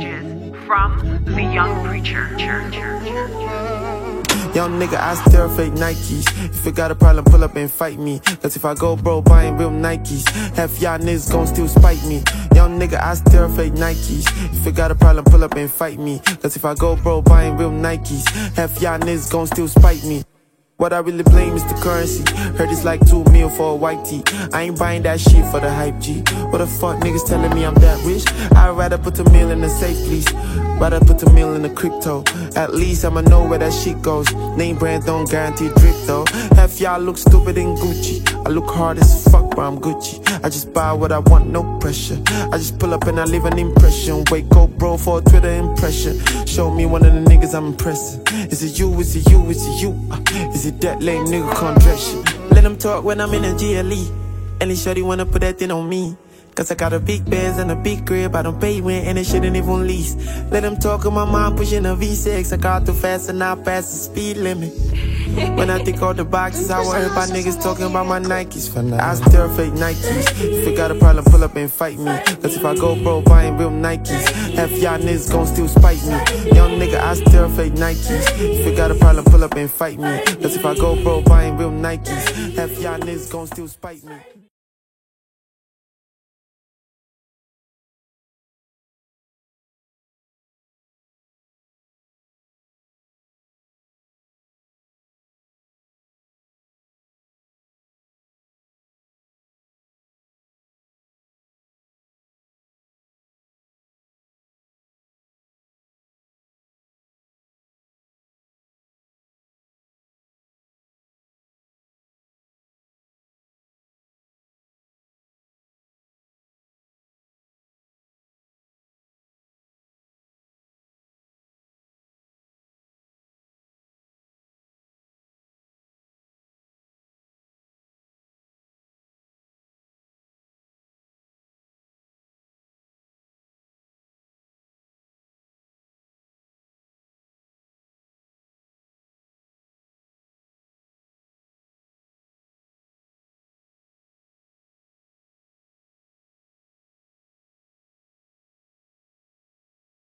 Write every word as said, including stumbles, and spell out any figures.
messages from the young preacher. Young nigga, I still fake Nikes. If you got a problem, pull up and fight me. Cause if I go bro buying real Nikes, half y'all niggas gon' still spite me. Young nigga, I still fake Nikes. If you got a problem, pull up and fight me. Cause if I go bro buying real Nikes, half y'all niggas gon' still spite me. What I really blame is the currency. Heard it's like two mil for a white tee. I ain't buying that shit for the hype G. What the fuck niggas telling me I'm that rich? I'd rather put a meal in the safe, please. Rather put a meal in the crypto. At least I'ma know where that shit goes. Name brand don't guarantee drip though. Half y'all look stupid in Gucci. I look hard as fuck, but I'm Gucci. I just buy what I want, no pressure. I just pull up and I leave an impression. Wake up bro for a Twitter impression. Show me one of the niggas I'm impressing. Is it you, is it you, is it you? Uh, is it that lame nigga contraction? Let them talk when I'm in a G L E. Any shorty wanna put that thing on me. Cause I got a big Benz and a big crib. I don't pay rent and it shouldn't even lease. Let them talk of my mom pushing a V six. I got too fast and I pass the speed limit. When I think all the boxes, I worry about niggas talking about my Nikes for now. I still fake Nikes. If you got a problem, pull up and fight me. Cause if I go bro buying real Nikes, half y'all niggas gon' still spite me. Young nigga, I still fake Nikes. If you got a problem, pull up and fight me. Cause if I go bro buying real Nikes, half y'all niggas gon' still spite me.